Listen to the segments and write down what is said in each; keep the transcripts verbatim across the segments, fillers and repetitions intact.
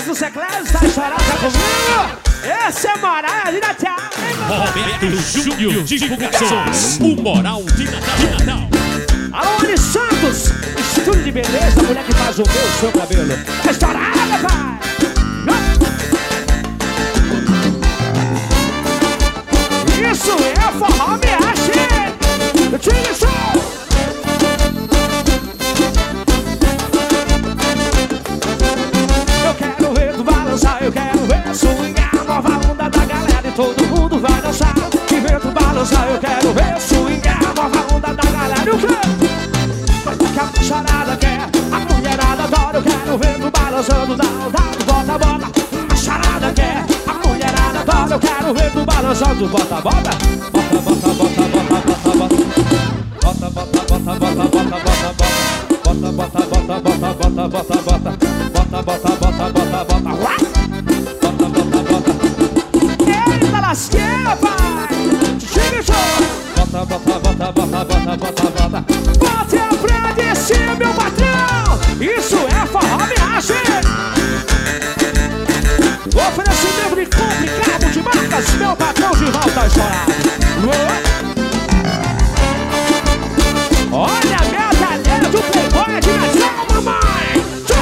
do Seclésio, tá estourado, tá comigo? Esse é Moral de Natal. Roberto Júnior Divulgações, o Moral de Natal. Alô, Anny Santos, estúdio de beleza, a mulher que faz o meu, seu cabelo. Tá estourada, pai. Isso é forró, me ache. Eu te ligo. Eu quero ver tu balançar, eu quero ver swingar. Nova onda da galera e todo mundo vai dançar. Que ver tu balançar, eu quero ver swingar. Nova onda da galera, eu quero. Que a macharada quer, a mulherada adora. Eu quero ver tu balançando, dá, dá, bota, bota. A macharada quer, a mulherada adora. Eu quero ver tu balançando, bota, bota. Bota, bota, bota, bota, bota, bota. Bota, bota, bota, bota, bota, bota, bota. Bota, bota, bota, bota, bota, bota, bota. Bota, bota, bota, bota, bota. Bota, bota, bota. Eita lasqueira, pai. Chega, bota, bota, bota, bota, bota, bota, bota. Bota pra descer, meu patrão. Isso é forró, me ache. Oferecimento complicado de marcas. Meu patrão de volta a estourar. Olha a medalha do Playboy de Natal, mamãe.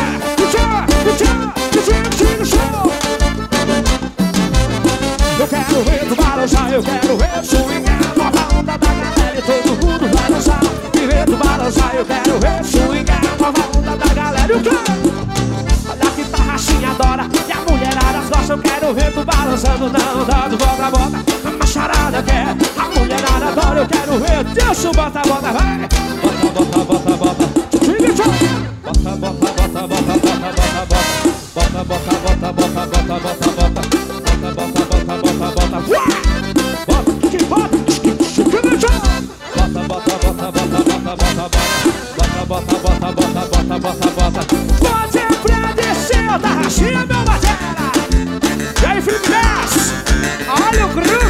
Eu quero ver tu balançar, eu quero ver swingar. Nova onda da galera e todo mundo vai dançar. E ver tu balançar, eu quero ver swingar. Nova onda da galera, eu quero. Olha que tarraxinha adora e a mulherada gosta. Eu quero ver tu balançando na onda do bota, bota. A macharada quer, a mulherada adora. Eu quero ver, deixa o bota, bota, vai. Bota, bota, bota, bota. Bota, bota, bota, bota, bota, bota, bota. Bota, bota, bota, bota, bota, bota, bota. Bota, bota, bota, bota, bota. Bota, que bota. Bota, bota, bota, bota, bota, bota, bota. Bota, bota, bota, bota, bota, bota, bota. Pode é pra descer, tá rachando, meu batera. E aí, Felipe Dez, olha o grupo.